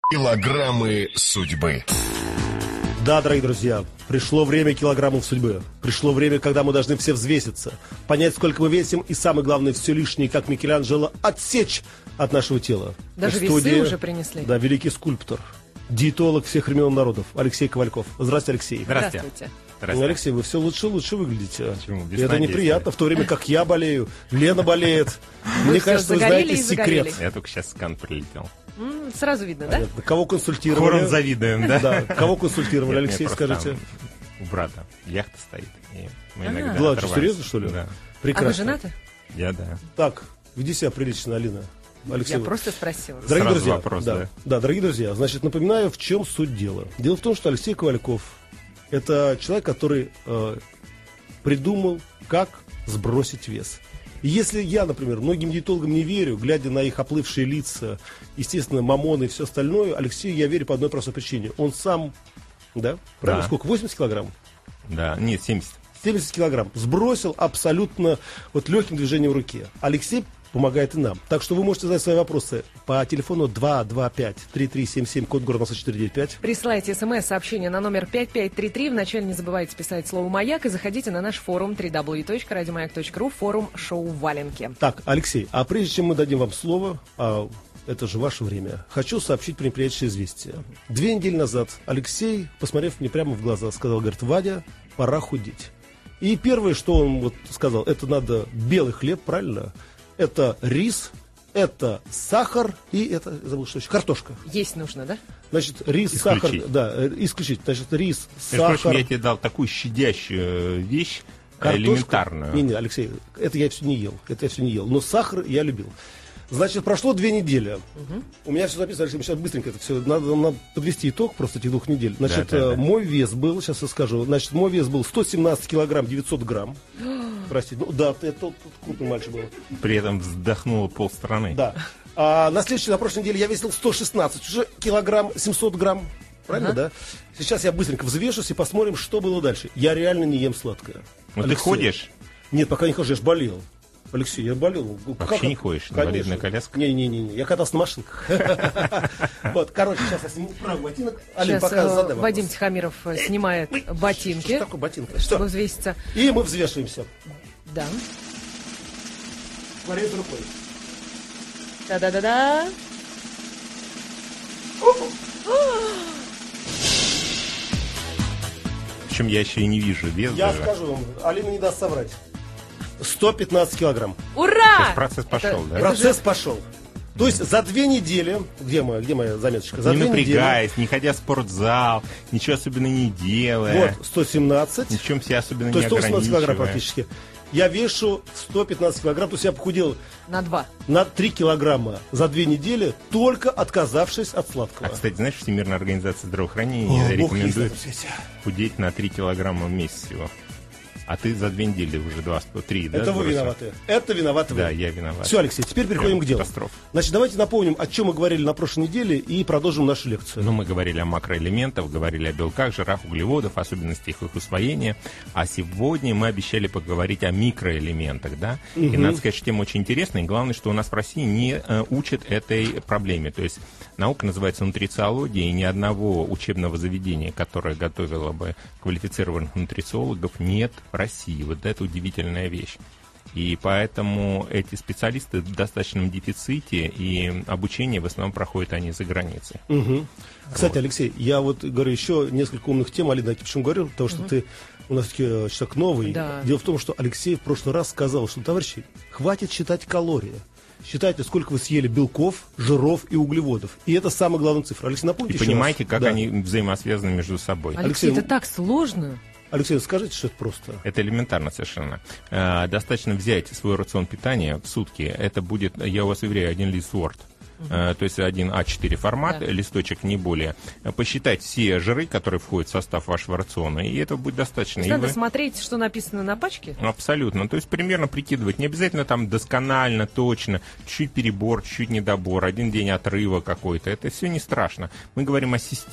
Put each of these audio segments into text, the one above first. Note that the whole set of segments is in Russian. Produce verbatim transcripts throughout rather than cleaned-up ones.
Килограммы судьбы. Да, дорогие друзья, пришло время килограммов судьбы. Пришло время, когда мы должны все взвеситься, понять, сколько мы весим, и самое главное, все лишнее, как Микеланджело, отсечь от нашего тела. Даже весы уже принесли. Да, великий скульптор, диетолог всех времен народов Алексей Ковальков. Здравствуйте, Алексей. Здравствуйте. Здравствуйте. Здравствуйте. Алексей, вы все лучше и лучше выглядите. Почему? И это неприятно, в то время как я болею, Лена болеет. Мне кажется, вы знаете секрет. Я только сейчас скан прилетел. Сразу видно, да? Понятно. Кого консультировали? Хором завидуем, да? Да. Кого консультировали, Алексей, скажите? У брата яхта стоит. И мы иногда Ладно, отрываемся. Серьезно, что ли? Да. Прекрасно. А вы женаты? Я, да. Так, веди себя прилично, Алина. Алексей, Я вы- просто спросила. Дорогие Сразу друзья, вопрос, да, да. да, дорогие друзья, значит, напоминаю, в чем суть дела. Дело в том, что Алексей Ковальков – это человек, который э, придумал, как сбросить вес. И если я, например, многим диетологам не верю, глядя на их оплывшие лица, естественно, мамоны и все остальное, Алексею я верю по одной простой причине. Он сам, да, правильно, Да. сколько, восемьдесят килограмм? Да, нет, семьдесят. семьдесят килограмм. Сбросил абсолютно вот легким движением руки. Алексей помогает и нам. Так что вы можете задать свои вопросы по телефону два два пять три три семь семь, код города четыре девять пять. Присылайте смс-сообщение на номер пять пять три три. Вначале не забывайте писать слово «Маяк» и заходите на наш форум дабл ю дабл ю дабл ю точка радиомаяк точка ру, форум «Шоу Валенки». Так, Алексей, а прежде чем мы дадим вам слово, а это же ваше время, хочу сообщить неприятное известие. Две недели назад Алексей, посмотрев мне прямо в глаза, сказал, говорит, Вадя, пора худеть. И первое, что он вот сказал, это надо белый хлеб, правильно? Это рис, это сахар и это, я забыл, что еще, картошка. Есть нужно, да? Значит, рис, Исключить. сахар, да, э, исключить. Значит, рис, Между прочим, сахар, я тебе дал такую щадящую вещь, картошка. элементарную. Не, не, Алексей, это я все не ел, это я все не ел. Но сахар я любил. Значит, прошло две недели. Угу. У меня все записано, Алексей, сейчас быстренько это все, надо, надо подвести итог просто этих двух недель. Значит, Да, да, э, да. мой вес был, сейчас я скажу, значит, мой вес был сто семнадцать килограмм девятьсот грамм. Простите, ну да, это тут крупный мальчик был. При этом вздохнула полстраны. Да. А на следующей, на прошлой неделе я весил сто шестнадцать, уже килограмм семьсот грамм. Правильно, Ага. да? Сейчас я быстренько взвешусь и посмотрим, что было дальше. Я реально не ем сладкое. Ну ты Алексей. ходишь? Нет, пока не хожу, я же болел. Алексей, я болел. Вообще не ходишь? Инвалидная коляска? Не-не-не, я катался на машинках. Вот, короче, сейчас я сниму правый ботинок. Алин, Сейчас пока э, задай Вадим вопрос. Тихомиров э, снимает Что ботинки, такое ботинка? чтобы Что? взвеситься. И мы взвешиваемся. Да. Смотри рукой. Да-да-да-да. Причем я еще и не вижу вес Я даже. скажу вам, Алина не даст соврать. сто пятнадцать килограмм. То Ура! есть процесс пошел, Это- да? это Процесс же- пошел. То есть за две недели, где моя, где моя заметочка? За Не две недели, напрягаясь, не ходя в спортзал, ничего особенно не делая. вот, сто семнадцать, Ни в чем себя особенно то не есть сто восемнадцать килограмм ограничивая. практически. Я вешу сто пятнадцать килограмм, то есть я похудел На два. на три килограмма за две недели, только отказавшись от сладкого. А, кстати, знаешь, Всемирная организация здравоохранения О, Бог есть на рекомендует этом свете. худеть на три килограмма в месяц всего. А ты за две недели уже два, три, да? Это вы сбросил? виноваты. Это виноваты вы. Да, я виноват. Все, Алексей, теперь переходим Прям к делу. катастрофа. Значит, давайте напомним, о чем мы говорили на прошлой неделе, и продолжим нашу лекцию. Ну, мы говорили о макроэлементах, говорили о белках, жирах, углеводах, особенностях их усвоения. А сегодня мы обещали поговорить о микроэлементах, да? И надо сказать, что тема очень интересная. И главное, что у нас в России не э, учат этой проблеме. То есть наука называется нутрициология, и ни одного учебного заведения, которое готовило бы квалифицированных нутрициологов, нет в России. Вот это удивительная вещь. И поэтому эти специалисты в достаточном дефиците, и обучение в основном проходят они за границей. Мгм. Кстати, Алексей, я вот говорю еще несколько умных тем, Алина, я почему говорю, потому что ты у нас таки э, человек новый. Да. Дело в том, что Алексей в прошлый раз сказал, что, товарищи, хватит считать калории. Считайте, сколько вы съели белков, жиров и углеводов. И это самая главная цифра. Алексей, И напомните еще понимаете, раз. как Да. они взаимосвязаны между собой. Алексей, Алексей, это так сложно. Алексей, скажите, что это просто. Это элементарно совершенно. Э, Достаточно взять свой рацион питания в сутки. Это будет, я у вас уверяю, один лист Word. Э, То есть один а четыре формат, Да. листочек не более. Э, Посчитать все жиры, которые входят в состав вашего рациона, и этого будет достаточно. И Надо вы- смотреть, что написано на пачке. Абсолютно. То есть примерно прикидывать. Не обязательно там досконально, точно. Чуть перебор, чуть недобор. Один день отрыва какой-то. Это все не страшно. Мы говорим о системе.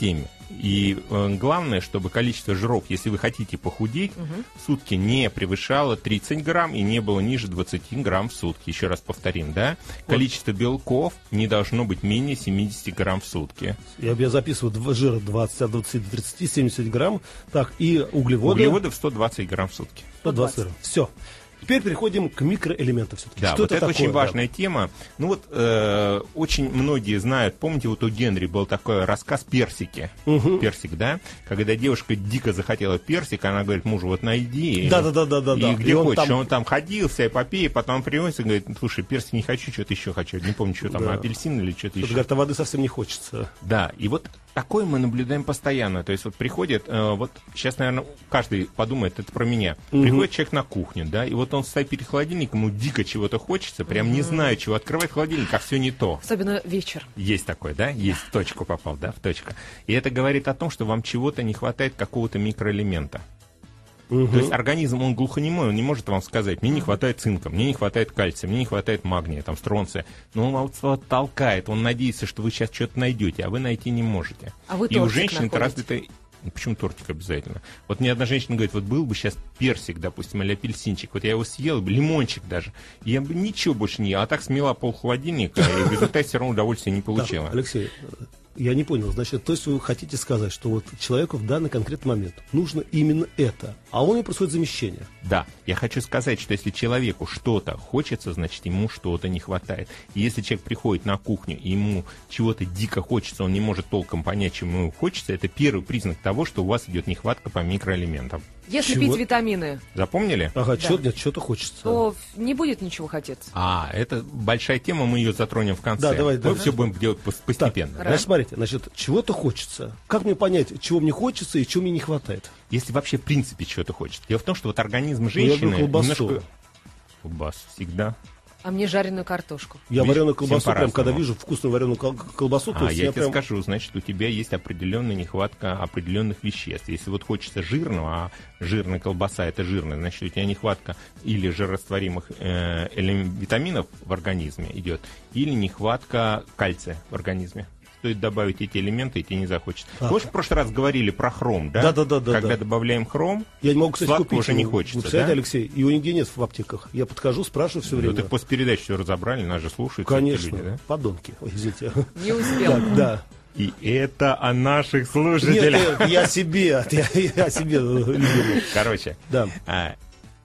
И э, главное, чтобы количество жиров, если вы хотите похудеть, угу. в сутки не превышало тридцать грамм и не было ниже двадцать грамм в сутки. Еще раз повторим, да? Вот. Количество белков не должно быть менее семьдесят грамм в сутки. Я, я записываю жира двадцать, от двадцати до тридцати, семьдесят грамм. Так, и углеводы? Углеводов сто двадцать грамм в сутки. сто двадцать грамм. Все. Теперь переходим к микроэлементам все-таки. Да, что вот это, это такое, очень важная да? тема. Ну вот э, очень многие знают, помните, вот у Генри был такой рассказ «Персики». Угу. Персик, да? Когда девушка дико захотела персик, она говорит мужу, вот найди. Да, да, да, да, да. И да. где и хочешь. Он там... он там ходил, вся эпопея, потом приносит и говорит, слушай, персик не хочу, что-то еще хочу. Не помню, что там, да. апельсин или что-то еще. Говорит, а воды совсем не хочется. Да, и вот такое мы наблюдаем постоянно. То есть вот приходит, э, вот сейчас, наверное, каждый подумает, это про меня. Угу. Приходит человек на кухню, да, и вот он стоит перед холодильником, ему дико чего-то хочется, прям не знаю, чего открывать холодильник, а все не то. Особенно вечер. Есть такое, да? Есть, в точку попал, да, в точку. И это говорит о том, что вам чего-то не хватает, какого-то микроэлемента. Угу. То есть организм, он глухонемой, он не может вам сказать, мне не хватает цинка, мне не хватает кальция, мне не хватает магния, там, стронция. Но он вас толкает, он надеется, что вы сейчас что-то найдете, а вы найти не можете. А вы И у женщин это развито... Почему тортик обязательно? Вот мне одна женщина говорит, вот был бы сейчас персик, допустим, или апельсинчик, вот я его съел, лимончик даже, и я бы ничего больше не ел, а так смела пол холодильника, и в результате все равно удовольствия не получила. Да, Алексей, я не понял, значит, то есть вы хотите сказать, что вот человеку в данный конкретный момент нужно именно это, а у него происходит замещение? Да, я хочу сказать, что если человеку что-то хочется, значит, ему что-то не хватает. И если человек приходит на кухню, и ему чего-то дико хочется, он не может толком понять, чему ему хочется, это первый признак того, что у вас идет нехватка по микроэлементам. Если Чего? пить витамины. Запомнили? Ага, да. что, нет, что-то хочется. То не будет ничего хотеться. А, это большая тема, мы ее затронем в конце. Да, давай, мы давай. все будем делать постепенно. Так, значит, смотрите, значит, чего-то хочется. Как мне понять, чего мне хочется и чего мне не хватает? Если вообще в принципе чего-то хочется. Дело в том, что вот организм женщины... Ну, я говорю, колбасу. Немножко... Колбасу всегда. А мне жареную картошку. Я Видишь, вареную колбасу, прям когда по-разному. вижу вкусную вареную кол- колбасу, то А, есть я, я тебе прям... скажу, значит, у тебя есть определенная нехватка определенных веществ. Если вот хочется жирного, а жирная колбаса это жирная, значит, у тебя нехватка или жирорастворимых э, элем- витаминов в организме идет, или нехватка кальция в организме. Стоит добавить эти элементы, и тебе не захочется. А. Помнишь, в прошлый раз говорили про хром, да? Да, да, да, да. Когда да. добавляем хром, Я не могу, кстати, сладкого купить уже его. не хочется, Вы представляете, да? Алексей, его нигде нет в аптеках. Я подхожу, спрашиваю все время. Ну, так после передачи все разобрали, нас же слушают. Конечно, люди, да? подонки. Ой, извините. Не успел. Так, да. И это о наших слушателях. Нет, я себе, я, я себе любимый. Короче, Да. а,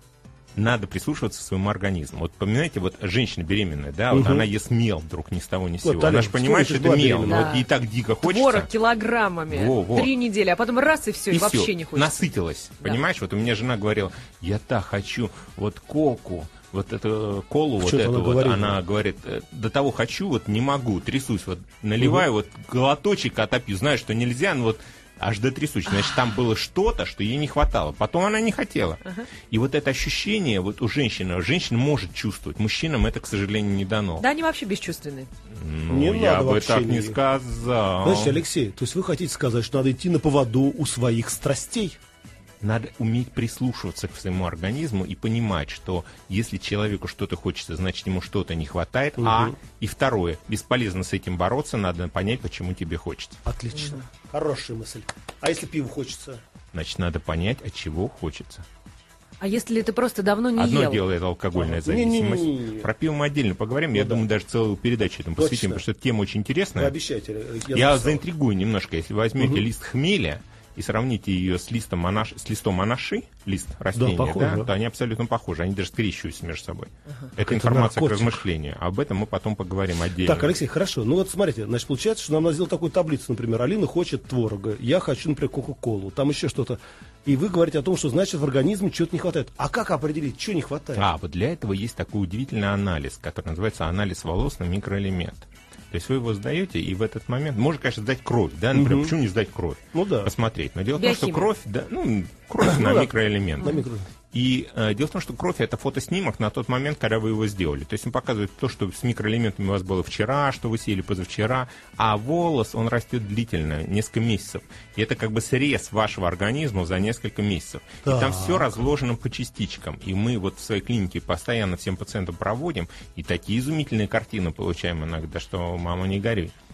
надо прислушиваться к своему организму. Вот помните, вот женщина беременная, да, вот Угу. она ест мел вдруг ни с того ни с сего. Вот, Она Алена, же понимает, что вспомните, это была мел, но беременная. вот ей так дико хочется. Творог килограммами. Во, во. Три недели, а потом раз и все, и, И вообще всё, не хочется. насытилась. Да. Понимаешь, вот у меня жена говорила, я так хочу вот коку, вот эту колу, вот Что-то эту она вот, говорила. она говорит, «Э, до того хочу, вот не могу, трясусь, вот наливаю, вот глоточек отопью, знаю, что нельзя, но вот аж до трясучки. Значит, там было что-то, что ей не хватало. Потом она не хотела. Ага. И вот это ощущение вот у женщины, женщина может чувствовать, мужчинам это, к сожалению, не дано. Да, они вообще бесчувственны. Ну, Не я надо бы вообще так не не- сказал. Значит, Алексей, то есть вы хотите сказать, что надо идти на поводу у своих страстей? Надо уметь прислушиваться к своему организму и понимать, что если человеку что-то хочется, значит, ему что-то не хватает. Угу. А, и второе, бесполезно с этим бороться, надо понять, почему тебе хочется. Отлично. Хорошая мысль. А если пиво хочется? Значит, надо понять, от чего хочется. А если ты просто давно не Одно ел? дело это алкогольная Ага. зависимость. Не-не-не-не. Про пиво мы отдельно поговорим. Ну Я да. думаю, даже целую передачу этому Точно. посвятим, потому что эта тема очень Вы интересная. обещаете. Я, записал. заинтригую немножко. Если возьмете Угу. лист хмеля и сравните ее с листом, анаш... с листом анаши, лист растения, похоже, да, да. то они абсолютно похожи. Они даже скрещиваются между собой. Это Это информация наркотик. к размышлению. Об этом мы потом поговорим отдельно. Так, Алексей, хорошо. Ну вот смотрите, значит, получается, что нам надо сделать такую таблицу, например, Алина хочет творога, я хочу, например, кока-колу, там еще что-то. И вы говорите о том, что, значит, в организме чего-то не хватает. А как определить, что не хватает? А, вот для этого есть такой удивительный анализ, который называется анализ волос на микроэлемент. То есть вы его сдаете, и в этот момент... Можно, конечно, сдать кровь, да, например, Мгм. почему не сдать кровь? Ну да. Посмотреть. Но дело в том, что Биохимия. кровь, да, ну, кровь на Ну да. микроэлемент. На микро- И э, дело в том, что кровь — это фотоснимок на тот момент, когда вы его сделали. То есть он показывает то, что с микроэлементами у вас было вчера, что вы съели позавчера, а волос, он растет длительно, несколько месяцев. И это как бы срез вашего организма за несколько месяцев. И там Так. все разложено по частичкам. И мы вот в своей клинике постоянно всем пациентам проводим, и такие изумительные картины получаем иногда, что мама не горюй.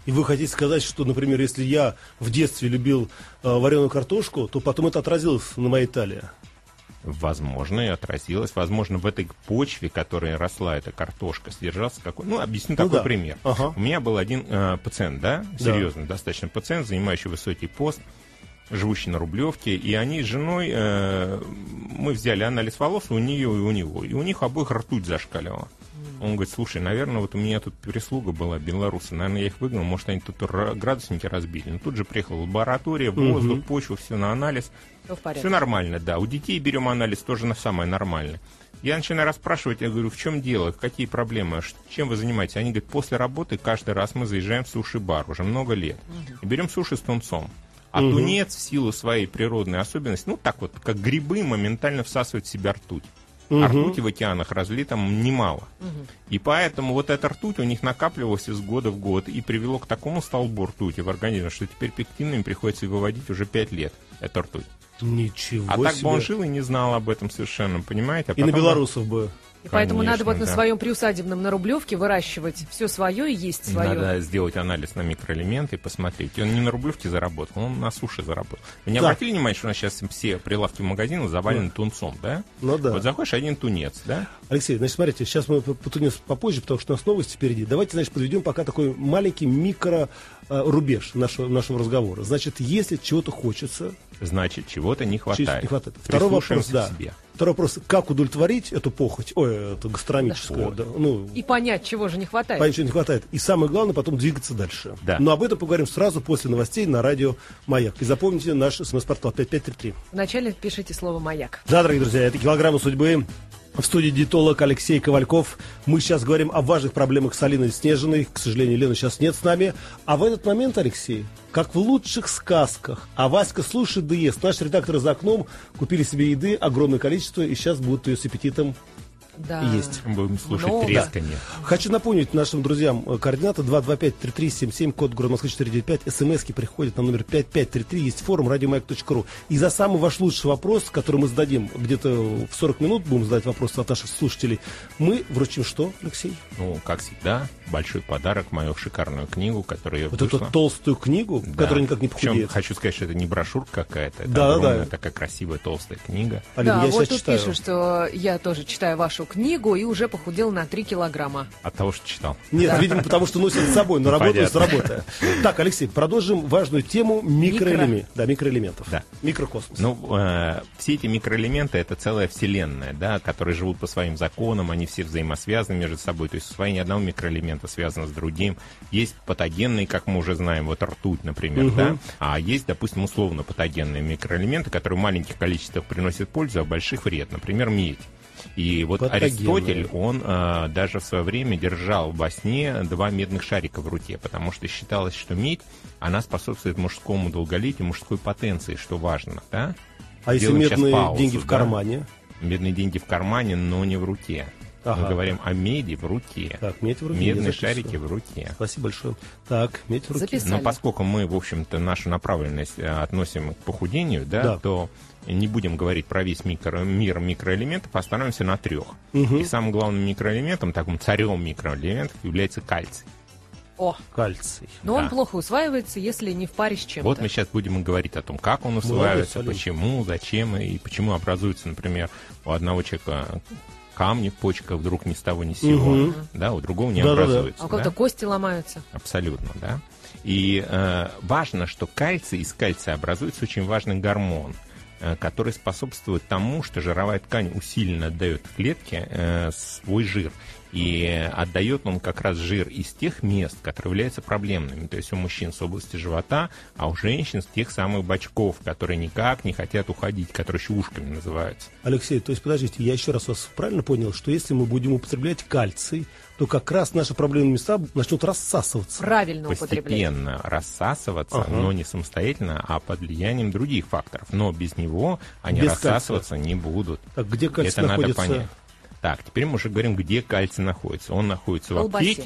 И вы хотите сказать, что, например, если я в детстве любил э, вареную картошку, то потом это отразилось на моей талии? Возможно, и отразилось. Возможно, в этой почве, которая росла эта картошка, содержался какой... Ну, объясню ну, такой да. пример. Ага. У меня был один э, пациент, да, серьезный да. достаточно пациент, занимающий высокий пост, живущий на Рублевке, и они с женой, э, мы взяли анализ волос у нее и у него, и у них обоих ртуть зашкаливала. Он говорит, слушай, наверное, вот у меня тут прислуга была, белорусы, наверное, я их выгнал, может, они тут градусники разбили. Но тут же приехала лаборатория, воздух, угу. почва, все на анализ. Все в порядке. Все нормально, да. У детей берем анализ, тоже на самое нормальное. Я начинаю расспрашивать, я говорю, в чем дело, какие проблемы, чем вы занимаетесь? Они говорят, после работы каждый раз мы заезжаем в суши-бар, уже много лет, угу. и берем суши с тунцом. А угу. тунец в силу своей природной особенности, ну так вот, как грибы, моментально всасывает в себя ртуть. Uh-huh. А ртути в океанах разлитом немало. Uh-huh. И поэтому вот эта ртуть у них накапливалась из года в год и привело к такому столбу ртути в организме, что теперь пектином приходится выводить уже пять лет эту ртуть. Ничего а себе. Так бы он жил и не знал об этом совершенно, понимаете? А и на белорусов бы... бы... И поэтому Конечно, надо вот на да. своем приусадебном на Рублевке выращивать все свое и есть свое. Надо сделать анализ на микроэлементы и посмотреть. И он не на Рублевке заработал, он на суше заработал. Вы не да. обратили внимание, что у нас сейчас все прилавки в магазинах завалены да. тунцом, да? Ну да. Вот заходишь, один тунец, да? Алексей, значит, смотрите, сейчас мы по тунец попозже, потому что у нас новости впереди. Давайте, значит, подведем пока такой маленький микро-рубеж нашего, нашего разговора. Значит, если чего-то хочется... Значит, чего-то не хватает. Не хватает. Второй вопрос, да. Себе. Второй вопрос, как удовлетворить эту похоть, ой, эту гастрономическую. Да. Да, ну, и понять, чего же не хватает. Понять, чего не хватает. И самое главное, потом двигаться дальше. Да. Но об этом поговорим сразу после новостей на радио «Маяк». И запомните наш смс-портал пять пять три три. Вначале пишите слово «Маяк». Да, дорогие друзья, это «Килограммы судьбы». В студии диетолог Алексей Ковальков. Мы сейчас говорим о важных проблемах с Алиной Снежиной. К сожалению, Лены сейчас нет с нами. А в этот момент, Алексей, как в лучших сказках, а Васька слушает да ест. Наши редакторы за окном купили себе еды огромное количество и сейчас будут ее с аппетитом да. есть. Будем слушать Но... тресканье. Да. Хочу напомнить нашим друзьям координаты два два пять три три семь семь, код города Москвы четыре девять пять. СМСки приходят на номер пять пять три три. Есть форум радиомаяк точка ру. И за самый ваш лучший вопрос, который мы зададим где-то в сорок минут, будем задать вопросы от наших слушателей, мы вручим что, Алексей? Ну, как всегда, большой подарок, мою шикарную книгу, которую я Вот вышла. эту толстую книгу, да. которая никак не похудеет. Причем, хочу сказать, что это не брошюрка какая-то, это да, огромная, да. такая красивая толстая книга. Алина, да, я вот тут читаю. Пишут, что я тоже читаю вашу книгу и уже похудел на три килограмма. От того, что читал. Нет, да. видимо, потому что носит с собой, но работаю с работой. Так, Алексей, продолжим важную тему микроэлементов. Да, микроэлементов. Да. Микрокосмос. Ну, э, все эти микроэлементы — это целая вселенная, да, которые живут по своим законам, они все взаимосвязаны между собой. То есть усвоение одного микроэлемента связано с другим. Есть патогенные, как мы уже знаем, вот ртуть, например, угу. да, а есть, допустим, условно патогенные микроэлементы, которые в маленьких количествах приносят пользу, а в больших вред. Например, медь. И вот Аристотель, он э, даже в свое время держал во сне два медных шарика в руке, потому что считалось, что медь, она способствует мужскому долголетию, мужской потенции, что важно, да? А Делаем если медные паузу, деньги в да? кармане? Медные деньги в кармане, но не в руке. Ага. Мы говорим о меди в руке. Так, медь в руке. Медные шарики в руке. Спасибо большое. Так, медь в руке. Записали. Но поскольку мы, в общем-то, нашу направленность относим к похудению, да, да. то не будем говорить про весь микро, мир микроэлементов, остановимся на трех. Угу. И самым главным микроэлементом, таким царем микроэлементов, является кальций. О, кальций. Но да. он плохо усваивается, если не в паре с чем-то. Вот мы сейчас будем говорить о том, как он усваивается, Молодец, почему, зачем и почему образуется, например, у одного человека камни в почках вдруг ни с того ни с сего, угу. да, у другого не да, образуется. Да, да. А у кого-то да? кости ломаются. Абсолютно, да. И э, важно, что кальций, из кальция образуется очень важный гормон, э, который способствует тому, что жировая ткань усиленно отдает в клетке э, свой жир. И отдает он как раз жир из тех мест, которые являются проблемными. То есть у мужчин с области живота, а у женщин с тех самых бочков, которые никак не хотят уходить, которые еще ушками называются. Алексей, то есть, подождите, я еще раз вас правильно понял, что если мы будем употреблять кальций, то как раз наши проблемные места начнут рассасываться. Правильно употреблять. Постепенно рассасываться, ага. но не самостоятельно, а под влиянием других факторов. Но без него они без рассасываться кальция. Не будут. Так где кальций Это находится? надо понять. Так, теперь мы уже говорим, где кальций находится. Он находится в, в аптеке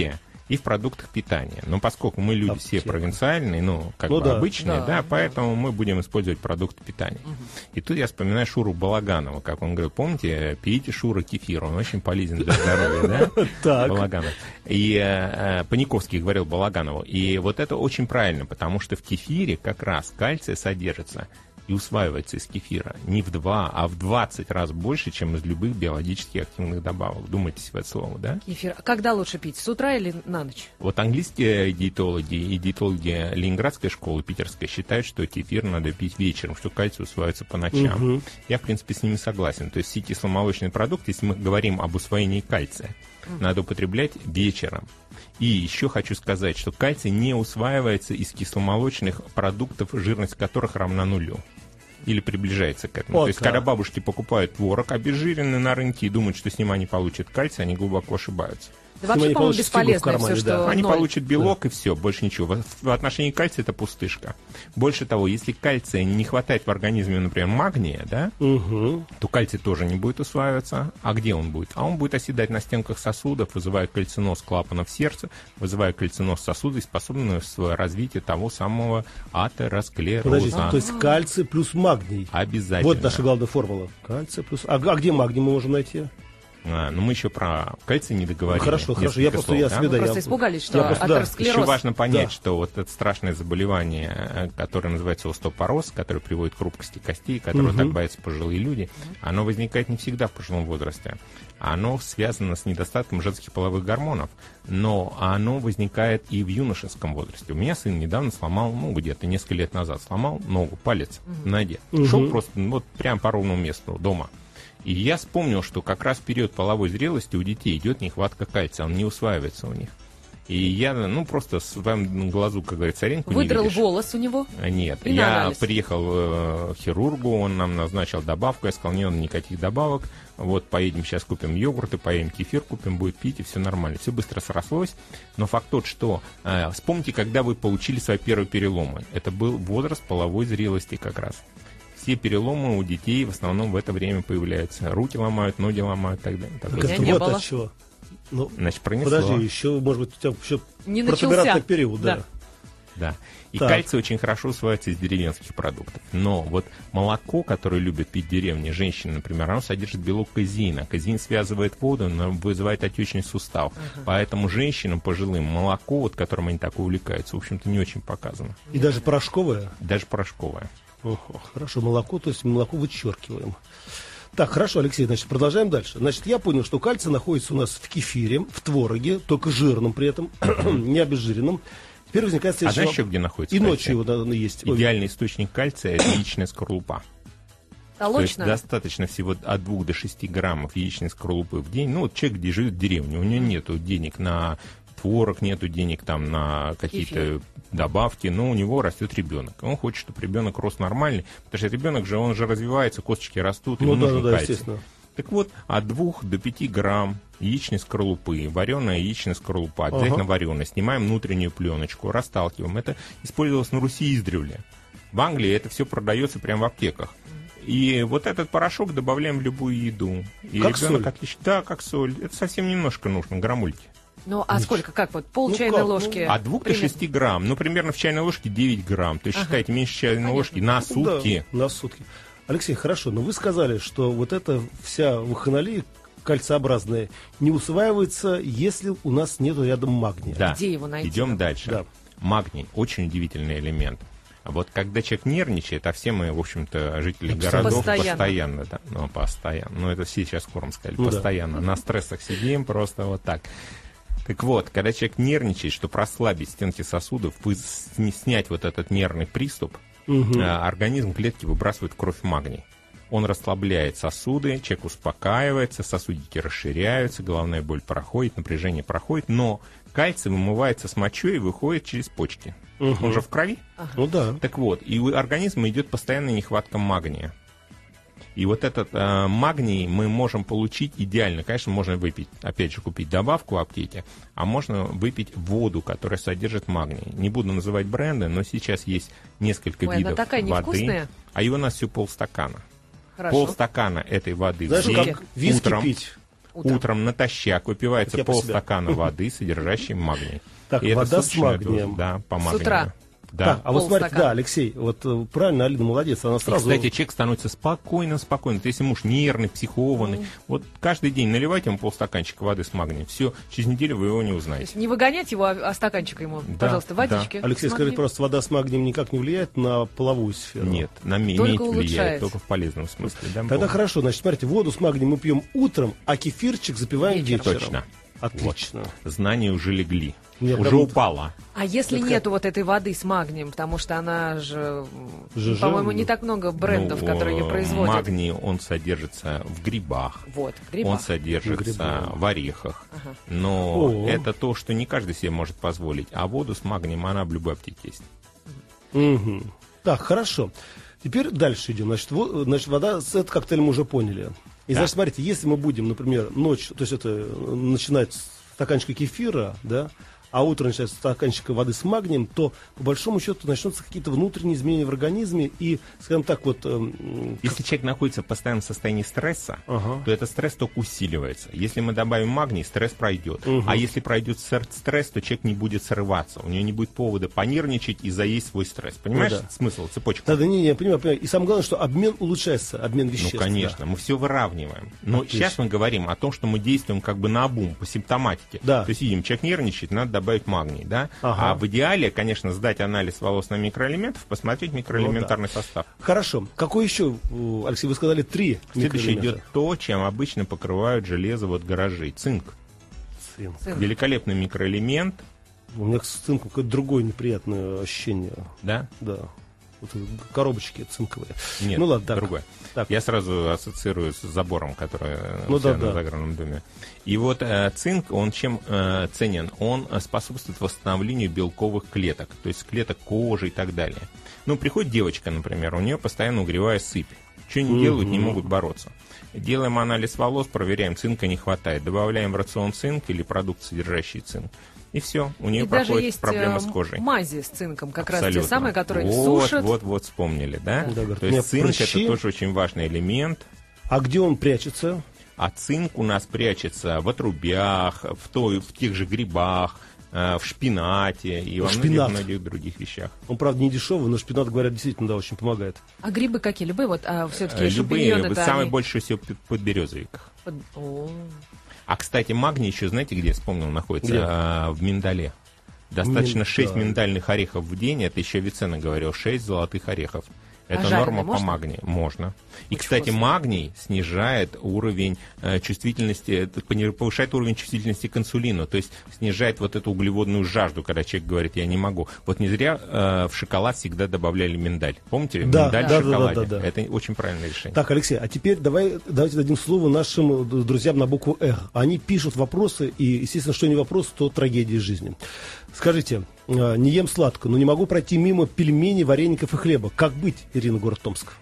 и в продуктах питания. Но поскольку мы люди Аптека. все провинциальные, ну, как ну, бы да. обычные, Да, да, да. поэтому мы будем использовать продукты питания. Угу. И тут я вспоминаю Шуру Балаганова, как он говорил, помните, пейте Шура кефир, он очень полезен для здоровья, да? Так. Балаганов. И э, Паниковский говорил Балаганову. И вот это очень правильно, потому что в кефире как раз кальций содержится и усваивается из кефира не в два, а в двадцать раз больше, чем из любых биологически активных добавок. Думайтесь в это слово, да? Кефир. А когда лучше пить? С утра или на ночь? Вот английские диетологи и диетологи Ленинградской школы, питерской, считают, что кефир надо пить вечером, что кальций усваивается по ночам. Угу. Я, в принципе, с ними согласен. То есть все кисломолочные продукты, если мы говорим об усвоении кальция, угу. надо употреблять вечером. И еще хочу сказать, что кальций не усваивается из кисломолочных продуктов, жирность которых равна нулю. Или приближается к этому. Вот, То есть, да. когда бабушки покупают творог обезжиренный на рынке и думают, что с ним они получат кальций, они глубоко ошибаются. Да вообще, они по-моему, получат фигу в бесполезно кармане, все, да. что Они ноль. получат белок, да. и все, больше ничего. В, в отношении кальция это пустышка. Больше того, если кальция не хватает в организме, например, магния, да, Угу. то кальций тоже не будет усваиваться. А где он будет? А он будет оседать на стенках сосудов, вызывая кальциноз клапанов сердца, вызывая кальциноз сосудов, способный в развитии того самого атеросклероза. Подождите, то есть кальций плюс магний. Обязательно. Вот наша главная формула. Кальций плюс... А, а где магний мы можем найти? А, ну, мы еще про кальций не договорили. Ну, хорошо, хорошо. Я просто, я да? себе, да, Мы просто я- испугались, что я просто, да. атеросклероз. Еще важно понять, Да. что вот это страшное заболевание, которое называется остеопороз, которое приводит к хрупкости костей, которого Мгм. так боятся пожилые люди, оно возникает не всегда в пожилом возрасте. Оно связано с недостатком женских половых гормонов, но оно возникает и в юношеском возрасте. У меня сын недавно сломал, ну, где-то несколько лет назад сломал ногу, палец в ноге. Мгм. Шел просто, ну, вот прям по ровному месту дома. И я вспомнил, что как раз в период половой зрелости у детей идет нехватка кальция, он не усваивается у них. И я, ну, просто в своем глазу, как говорится, соринку Выдрал не видишь. волос у него. Нет, И на я анализ. приехал э, к хирургу, он нам назначил добавку, я сказал, не надо никаких добавок, вот поедем сейчас купим йогурты, поедем кефир, купим, будет пить, и все нормально. Все быстро срослось, но факт тот, что э, вспомните, когда вы получили свои первые переломы. Это был возраст половой зрелости как раз. Все переломы у детей в основном в это время появляются. Руки ломают, ноги ломают и так далее. Так Меня это не вот было. от чего. Ну, Значит, пронесло. подожди, еще, может быть, у тебя еще Не протуберантный начался. период, да. Да. Да. И Так. кальций очень хорошо усваивается из деревенских продуктов. Но вот молоко, которое любят пить деревни, женщины, например, оно содержит белок казеина. Казеин связывает воду, но вызывает отечный сустав. Uh-huh. Поэтому женщинам пожилым молоко, вот, которым они так увлекаются, в общем-то, не очень показано. И даже порошковое. Даже порошковое. Ого, хорошо, молоко, то есть молоко вычеркиваем. Так, хорошо, Алексей, значит, продолжаем дальше. Значит, я понял, что кальций находится у нас в кефире, в твороге, только жирном при этом, не обезжиренном. Теперь возникает А следующий знаешь, вопрос. еще где находится И кальций? ночью его наверное, есть. Ой, Идеальный источник кальция – это яичная скорлупа. То есть Толочно. достаточно всего от двух до шести граммов яичной скорлупы в день. Ну, вот человек, где живет в деревне, у него нету денег на творог, нету денег там на какие-то Кефир. добавки, но у него растет ребенок. Он хочет, чтобы ребенок рос нормальный, потому что ребенок же, он же развивается, косточки растут, ему Ну да, нужен да, кальций. естественно. Так вот, от двух до пяти грамм яичной скорлупы, вареная яичная скорлупа, обязательно Ага. вареная, снимаем внутреннюю пленочку, расталкиваем. Это использовалось на Руси издревле. В Англии это все продается прямо в аптеках. И вот этот порошок добавляем в любую еду. И Как ребенок соль? отлично. Да, как соль. Это совсем немножко нужно, граммульки. Ну, а сколько? Как вот? Пол Ну, чайной как? Ну, ложки? От двух до примерно? шести грамм. Ну, примерно в чайной ложке девять грамм. То есть, Ага. считайте, меньше чайной Понятно. ложки на сутки. Да, на сутки. Алексей, хорошо, но вы сказали, что вот эта вся ваханалия кальцеобразная не усваивается, если у нас нет рядом магния. Да. Где его найти? Идем дальше. Да. Магний – очень удивительный элемент. А вот когда человек нервничает, а все мы, в общем-то, жители Постоянно. городов Постоянно. постоянно, да, ну, постоянно, ну, это все сейчас хором сказали, Ну да. постоянно, на стрессах сидим, просто вот так. Так вот, когда человек нервничает, чтобы расслабить стенки сосудов, вы сни- снять вот этот нервный приступ, Мгм. э, организм, клетки выбрасывают кровь в магний. Он расслабляет сосуды, человек успокаивается, сосудики расширяются, головная боль проходит, напряжение проходит, но кальций вымывается с мочой и выходит через почки. Мгм. Он же в крови. Ну да. Так вот, и у организма идет постоянная нехватка магния. И вот этот э, магний мы можем получить идеально. Конечно, можно выпить, опять же, купить добавку в аптеке, а можно выпить воду, которая содержит магний. Не буду называть бренды, но сейчас есть несколько Ой, она видов такая воды. невкусная. А ее у нас всего полстакана. Хорошо. Полстакана этой воды Знаешь, в день, как виски утром. пить. Утром, Утром. натощак выпивается полстакана воды, содержащей магний. Так, И вода это с магнием. доза, да, по С магнию. утра. Да. Так, а вот смотрите, Полстакана. да, Алексей, вот э, правильно, Алина молодец, она И, сразу... кстати, человек становится спокойным, спокойным. То есть, если муж нервный, психованный, Mm. вот каждый день наливайте ему полстаканчика воды с магнием. Все, через неделю вы его не То узнаете. есть не выгонять его, а, а стаканчик ему, Да, пожалуйста, водички. Алексей, с скажите, магнием. просто вода с магнием никак не влияет на половую сферу? Нет, на ме- Только медь улучшает. влияет, только в полезном смысле. Да, Тогда помню. хорошо, значит, смотрите, воду с магнием мы пьем утром, а кефирчик запиваем Вечером. вечером. Точно. Отлично. Знания уже легли. Нет, уже прям- упало. А если Так, нету вот этой воды с магнием, потому что она же, ЖЖ, по-моему, не ну, так много брендов, Ну, которые ее э, производят. Магний, он содержится в грибах. Вот, в Он грибах. содержится Грибах. в орехах. Ага. Но О. это то, что не каждый себе может позволить. А воду с магнием, она в любой аптеке есть. Мгм. Так, хорошо. Теперь дальше идем. Значит, во- значит, вода, с- этот коктейль мы уже поняли. И, Да. значит, смотрите, если мы будем, например, ночь, то есть это э, начинать с стаканчика кефира, да, а утром начать с стаканчика воды с магнием, то, по большому счету, начнутся какие-то внутренние изменения в организме, и, скажем так, вот... эм, Если человек находится в постоянном состоянии стресса, Ага. то этот стресс только усиливается. Если мы добавим магний, стресс пройдет. Мгм. А если пройдет сэр- стресс, то человек не будет срываться. У него не будет повода понервничать и заесть свой стресс. Понимаешь Ну да. смысл, цепочку? Да, да, не, не, я понимаю, понимаю. И самое главное, что обмен улучшается, обмен веществ. Ну, конечно, мы все выравниваем. Но Отлично. сейчас мы говорим о том, что мы действуем как бы наобум, по симптоматике. Да. То есть, видим, человек нервничает, надо добавить магний, да? Ага. А в идеале, конечно, сдать анализ волос на микроэлементов, посмотреть микроэлементарный состав. Да. Хорошо. Какой еще, э, Алексей, вы сказали три Следующее микроэлемента? идет то, чем обычно покрывают железо вот гаражей. Цинк. Цинк. Цинк. Великолепный микроэлемент, У меня с цинком какое-то другое неприятное ощущение. да? Да. Вот коробочки цинковые. Нет, ну ладно, так. другой. Так. Я сразу ассоциирую с забором, который Ну у себя да, на да. загородном доме. И вот э, цинк, он чем э, ценен? Он э, способствует восстановлению белковых клеток, то есть клеток кожи и так далее. Ну, приходит девочка, например, у нее постоянно угревая сыпь. Что не делают, не могут бороться. Делаем анализ волос, проверяем, цинка не хватает. Добавляем в рацион цинк или продукт, содержащий цинк. И все, у нее И даже проходит есть проблема э, с кожей. мази с цинком, как раз те Абсолютно. самые, которые вот, сушат. Вот, вот, вспомнили, да? Да, говорят, То у меня есть цинк прыщи. это тоже очень важный элемент. А где он прячется? А цинк у нас прячется в отрубях, в, той, в тех же грибах, э, в шпинате и во Шпинат. многих-многих других вещах. Он, правда, не дешевый, но шпинат, говорят, действительно, да, очень помогает. А грибы какие? Любые? Вот, а все-таки Э, Любые, шампиньоны-то самые они- больше всего под- подберезовиках. под- О. А, кстати, магний еще, знаете, где, вспомнил, находится? Где? А, в миндале. Достаточно Миндаль. шесть миндальных орехов в день, это еще Авиценна говорил, шесть золотых орехов. Это жареный норма по можно? магнию. Можно. И, Очень кстати, вкусно. магний снижает уровень э, чувствительности, это пони- повышает уровень чувствительности к инсулину, то есть снижает вот эту углеводную жажду, когда человек говорит, я не могу. Вот не зря э, в шоколад всегда добавляли миндаль. Помните? Да, миндаль да, в да, шоколаде. да, да, да. Это очень правильное решение. Так, Алексей, а теперь давай, давайте дадим слово нашим д- друзьям на букву «Р». Они пишут вопросы, и, естественно, что не вопрос, то трагедия жизни. Скажите, э, не ем сладко, но не могу пройти мимо пельменей, вареников и хлеба. Как быть, Ирина, город Томск?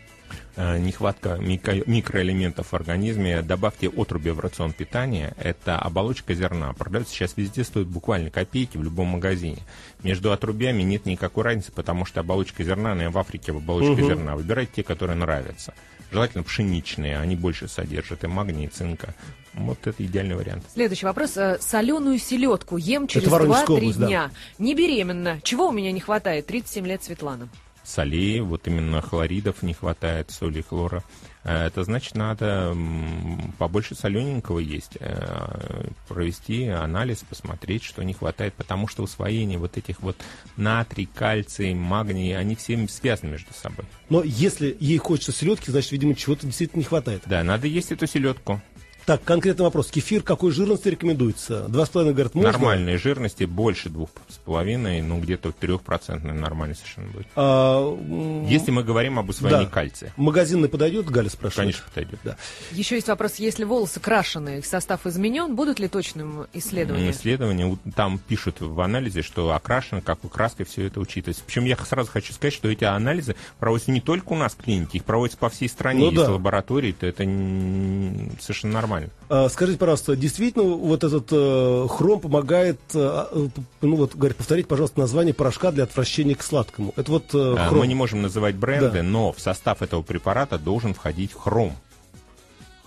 Э, Нехватка мико- микроэлементов в организме. Добавьте отруби в рацион питания. Это оболочка зерна. Продается сейчас везде, стоит буквально копейки в любом магазине. Между отрубями нет никакой разницы, потому что оболочка зерна, она и в Африке в оболочке Мгм. зерна. Выбирайте те, которые нравятся. Желательно пшеничные, они больше содержат и магния, и цинка. Вот это идеальный вариант. Следующий вопрос. Э, Соленую селедку ем через Воронежская два-три область, да. дня. Не беременна. Чего у меня не хватает? тридцать семь лет, Светлана. Солей, вот именно хлоридов не хватает, соли и хлора. Э, Это значит, надо м, побольше солененького есть, э, провести анализ, посмотреть, что не хватает, потому что усвоение вот этих вот натрий, кальций, магний, они все связаны между собой. Но если ей хочется селедки, значит, видимо, чего-то действительно не хватает. Да, надо есть эту селедку. Так, конкретный вопрос. Кефир какой жирности рекомендуется? Два с половиной, говорят, можно? Нормальной жирности больше двух с половиной, ну где-то трехпроцентной нормально совершенно будет. А, м, Если мы говорим об усвоении да. кальция, Магазинный подойдет, Галя спрашивает? конечно, подойдет. Да. Еще есть вопрос. Если волосы крашеные, их состав изменен, будут ли точным исследования? Исследования, у- там пишут в анализе, что окрашено, какой краской все это учитывается. Причем я сразу хочу сказать, что эти анализы проводятся не только у нас в клинике, их проводятся по всей стране. Ну Если да. лаборатории, то это н- совершенно нормально. А, скажите, пожалуйста, действительно вот этот э, хром помогает, э, э, ну вот, говорит, повторите, пожалуйста, название порошка для отвращения к сладкому. Это вот э, А, хром. Мы не можем называть бренды, Да. но в состав этого препарата должен входить хром.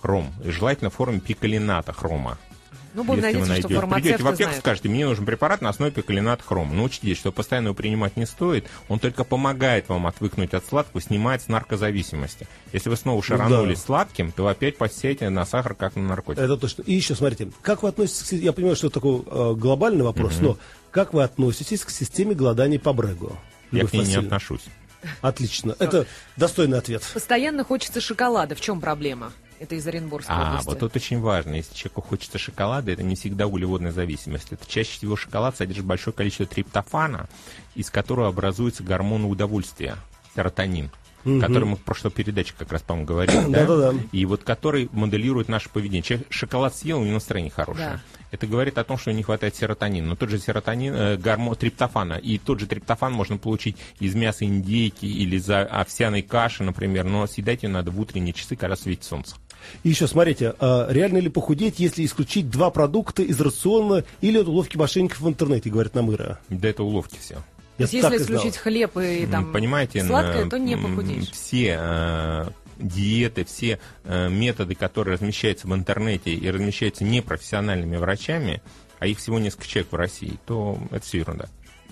Хром. И желательно в форме пикалината хрома. Ну, будем Если вы надеяться, что найдете. фармацевты Придете в аптеку, знают. скажете, мне нужен препарат на основе пикалината хрома. Но учтите, что постоянно его принимать не стоит. Он только помогает вам отвыкнуть от сладкого, снимает с наркозависимости. Если вы снова шаранулись Да. сладким, то вы опять посеете на сахар, как на наркотик. Это точно. И еще, смотрите, как вы относитесь, к, я понимаю, что это такой э, глобальный вопрос, Мгм. но как вы относитесь к системе голодания по Брегу? Я Любовь к ней не Васильевна? отношусь. Отлично. Это достойный ответ. Постоянно хочется шоколада. В чем проблема? Это из Оренбургской А, области. вот тут очень важно. Если человеку хочется шоколада, это не всегда углеводная зависимость. Это чаще всего шоколад содержит большое количество триптофана, из которого образуется гормон удовольствия, серотонин, Мгм. который мы в прошлой передаче как раз, по-моему, говорили. да? Да-да-да. И вот который моделирует наше поведение. Человек шоколад съел, у него настроение хорошее. Да. Это говорит о том, что не хватает серотонина. Но тот же серотонин, э, гормон триптофана, и тот же триптофан можно получить из мяса индейки или из овсяной каши, например, но съедать ее надо в утренние часы, когда светит солнце. И еще, смотрите, а реально ли похудеть, если исключить два продукта из рациона или от уловки мошенников в интернете, говорит нам Ира? Да это уловки все. То Я есть, так если и знал. исключить хлеб и там Понимаете, сладкое, на- то не м, похудеешь. Все э, диеты, все э, методы, которые размещаются в интернете и размещаются непрофессиональными врачами, а их всего несколько человек в России, то это все ерунда.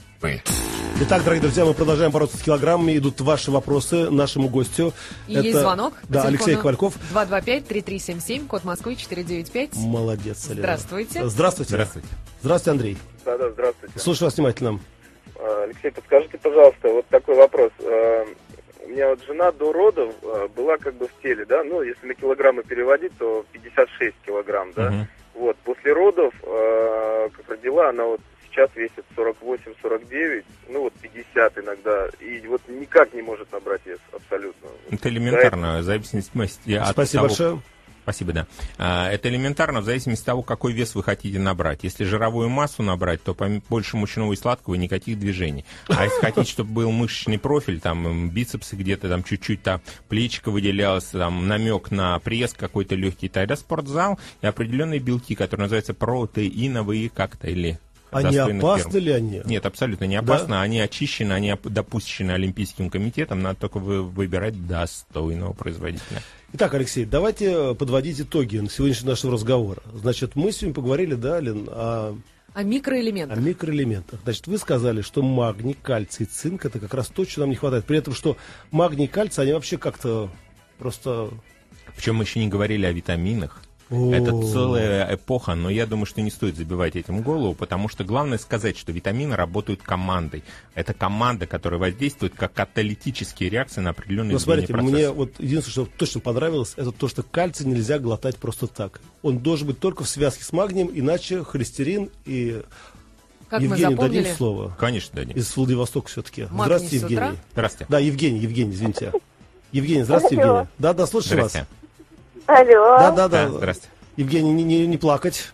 Итак, дорогие друзья, мы продолжаем бороться с килограммами. Идут ваши вопросы нашему гостю. И есть звонок. по Да, Алексей телефону Ковальков. два два пять три три семь семь, код Москвы четыре девять пять. Молодец, Алина. Здравствуйте. Здравствуйте. Здравствуйте. Здравствуйте, Андрей. Да-да, здравствуйте. Слушаю вас внимательно. А, Алексей, подскажите, пожалуйста, вот такой вопрос. А, У меня вот жена до родов а, была как бы в теле, да, ну, если на килограммы переводить, то пятьдесят шесть килограмм, да. Мгм. Вот, после родов, а, как родила, она вот сейчас весит сорок восемь - сорок девять, ну, вот пятьдесят иногда, и вот никак не может набрать вес абсолютно. Это элементарно, в зависимости от Спасибо того... большое. Спасибо, да. А, Это элементарно в зависимости от того, какой вес вы хотите набрать. Если жировую массу набрать, то больше мучного и сладкого, никаких движений. А если хотите, чтобы был мышечный профиль, там м, бицепсы где-то, там чуть-чуть там плечико выделялось, там намек на пресс какой-то легкий, тогда спортзал и определенные белки, которые называются протеиновые коктейли. А не достойных опасны фирм. ли они? Нет, абсолютно не опасно. Они очищены, они оп- допущены Олимпийским комитетом. Надо только вы- выбирать достойного производителя. Итак, Алексей, давайте подводить итоги сегодняшнего нашего разговора. Значит, мы сегодня поговорили, да, Алин, о, А о микроэлементах? микроэлементах. Значит, вы сказали, что магний, кальций, цинк — это как раз то, чего нам не хватает. При этом, что магний и кальций, они вообще как-то просто... Причем мы еще не говорили о витаминах. О. Это целая эпоха, но я думаю, что не стоит забивать этим голову, потому что главное сказать, что витамины работают командой. Это команда, которая воздействует как каталитические реакции на определенные Но изменения смотрите, процесса. мне вот единственное, что точно понравилось, это то, что кальций нельзя глотать просто так. Он должен быть только в связке с магнием, иначе холестерин и... Как мы Евгений, запомнили, дадим слово. Конечно, Дани. Из Владивостока все-таки. Магний Здравствуйте, с утра? Евгений. Здравствуйте. Да, Евгений, Евгений, извините. Евгений, здравствуйте, Алло. Евгений. Да, да, слушаю вас. Здрасте. Алло. Да, да, Да, да. здрасте. Евгений, не, не, не плакать.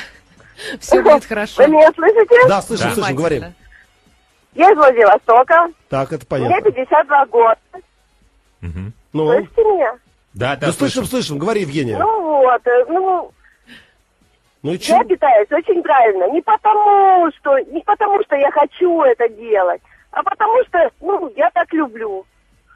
все будет хорошо. Вы меня слышите? Да, слышим, Да. слышим, говорим. Внимательно. Я из Владивостока. Так, это Мне понятно. пятьдесят два года. Мгм. Ну, Слышите меня? Да, да, да, слышим, слышим. Говори, Евгения. Ну вот, э, ну, Ну и я че? питаюсь очень правильно. Не потому, что не потому, что я хочу это делать, а потому что, ну, я так люблю.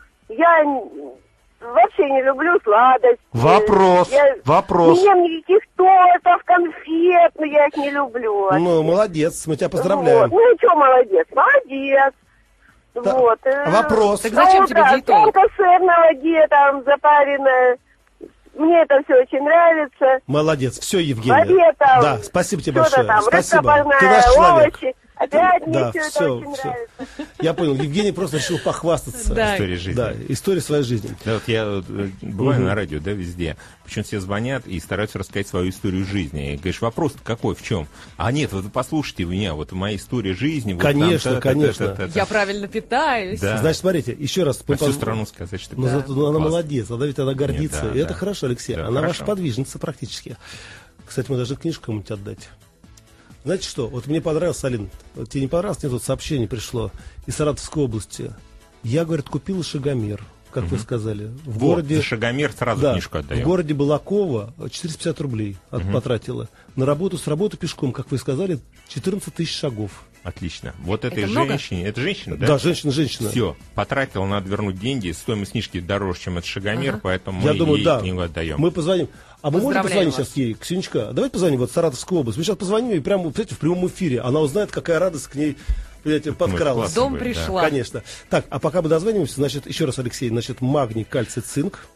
Я н- вообще не люблю сладости. Вопрос, Я вопрос. не ем никаких тортов, конфет, но я их не люблю. Ну, молодец, мы тебя Вот. поздравляем. Ну и что, молодец? Молодец. Да. Вот. А вопрос? Так зачем тебе диетолог? Тонко сыр на воде, там, запаренная. Мне это все очень нравится. Молодец, все, В Евгения. воде там. Да, спасибо тебе Что-то большое. там, Спасибо. раскопанная, Ты наш человек. овощи. Опять мне Да, все это все, очень все. нравится. Я понял, Евгений просто решил похвастаться. Да. История жизни. Да, история своей жизни. Да, вот я вот, э, бываю Мгм. на радио, да, везде. Причем все звонят и стараются рассказать свою историю жизни. И говоришь, вопрос какой, в чем? А нет, вот вы послушайте меня, вот моя история жизни. Вот Конечно, там, та- та- та- конечно. та- та- та. Я правильно питаюсь. Да. Значит, смотрите, еще раз. На мы всю пом- страну сказать, что Ну, да. зато, ну, она Класс. молодец, она ведь она гордится. Нет, да, И это да. хорошо, Алексей. Да, она хорошо. ваша подвижница практически. Кстати, мы даже книжку кому-нибудь отдать. Знаете что? Вот мне понравилось, Алин, вот тебе не понравилось? Мне тут сообщение пришло из Саратовской области. Я, говорит, купила шагомер, как вы сказали. В Вот, городе... за Шагомер сразу Да, книжку отдаем. в городе Балаково четыреста пятьдесят рублей от- потратила. На работу с работы пешком, как вы сказали, четырнадцать тысяч шагов. Отлично. Вот этой Это много? женщине, это женщина, да? Да, женщина-женщина. Все, потратила, надо вернуть деньги, стоимость книжки дороже, чем это Шагомер, Ага. поэтому Я мы думаю, ей да. книгу отдаем. Мы позвоним. А мы можем Поздравляем позвонить вас. сейчас ей, Ксюнечка? Давайте позвоним вот в Саратовскую область. Мы сейчас позвоним и прямо, кстати, в прямом эфире. Она узнает, какая радость к ней, понимаете, подкралась. классно. Дом будет, пришла. Конечно. Так, а пока мы дозвонимся, значит, еще раз, Алексей, значит, магний, кальций, цинк.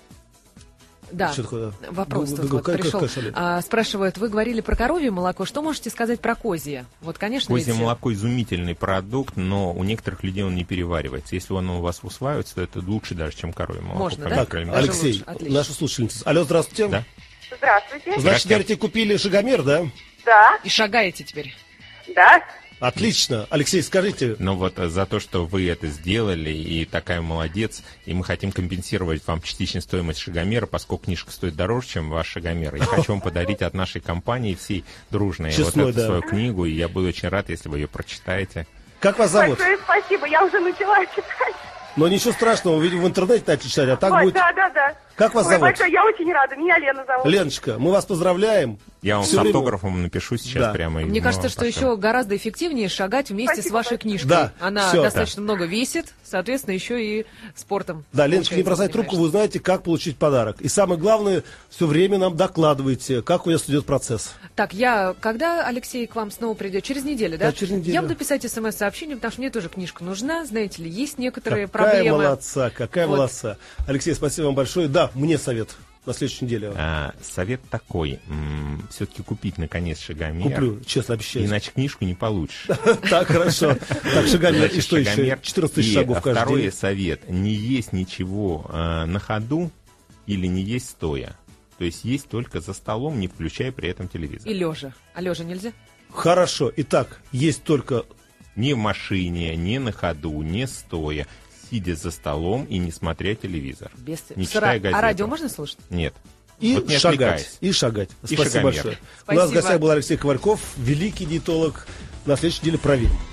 Да, Что такое? вопрос Ну, тут ну, вот как- как пришел. кашляет? А, спрашивают, вы говорили про коровье молоко, что можете сказать про козье? Вот, конечно, Козье ведь- молоко изумительный продукт, но у некоторых людей он не переваривается. Если он у вас усваивается, то это лучше даже, чем коровье молоко. Можно, по да? некоторым Даже мерам. Алексей, лучше, отлично. наша слушательница. Алло, здравствуйте. Да? Здравствуйте. Значит, Здравствуйте. говорите, купили Шагомер, да? Да, И шагаете теперь. да. Отлично. Алексей, скажите, Но вот э, за то, что вы это сделали, и такая молодец, и мы хотим компенсировать вам частичную стоимость Шагомера, поскольку книжка стоит дороже, чем ваш Шагомер. Я хочу вам подарить от нашей компании всей дружной Честной, вот эту да. свою книгу, и я буду очень рад, если вы ее прочитаете. как вас зовут? Большое спасибо, я уже начала читать. Но ничего страшного, вы в интернете начали читать, а так Ой, будет... да, да, да. Как вас Ой, зовут? большое, я очень рада, меня Лена зовут. Леночка, мы вас поздравляем. Я вам Всё с время- автографом напишу сейчас Да. прямо. и Мне мы кажется, вам что пошлем. еще гораздо эффективнее шагать вместе Спасибо с вашей большое. книжкой. Да, Она всё. достаточно много весит, соответственно, еще и спортом. Да, Леночка, не получается, бросайте трубку, занимаешься. вы знаете, как получить подарок. И самое главное, все время нам докладывайте, как у вас идет процесс. Так, я, когда Алексей к вам снова придет? Через неделю, да? Да, через неделю. Я буду писать смс-сообщение, потому что мне тоже книжка нужна. Знаете ли, есть некоторые Какая проблемы. молодца, какая Вот. молодца. Алексей, спасибо вам большое. Да, мне совет на следующей неделе. А, совет такой. Все-таки купить, наконец, Шагомер. Куплю, честно обещаю. Иначе книжку не получишь. Так, хорошо. Так, Шагомер, и Значит, что еще? Шагомер. четырнадцать тысяч И шагов каждый второй день. совет. Не есть ничего э, на ходу или не есть стоя. То есть есть только за столом, не включая при этом телевизор. И лежа. А лежа нельзя? Хорошо. Итак, есть только... Ни в машине, ни на ходу, не стоя. Сидя за столом и не смотря телевизор. Без... Не С читая ра- газету. А радио можно слушать? Нет. И Вот не шагать. отвлекаясь. И шагать. И Спасибо Шагомер. большое. У нас в Спасибо. гостях был Алексей Ковальков, великий диетолог. На следующей неделе проверим.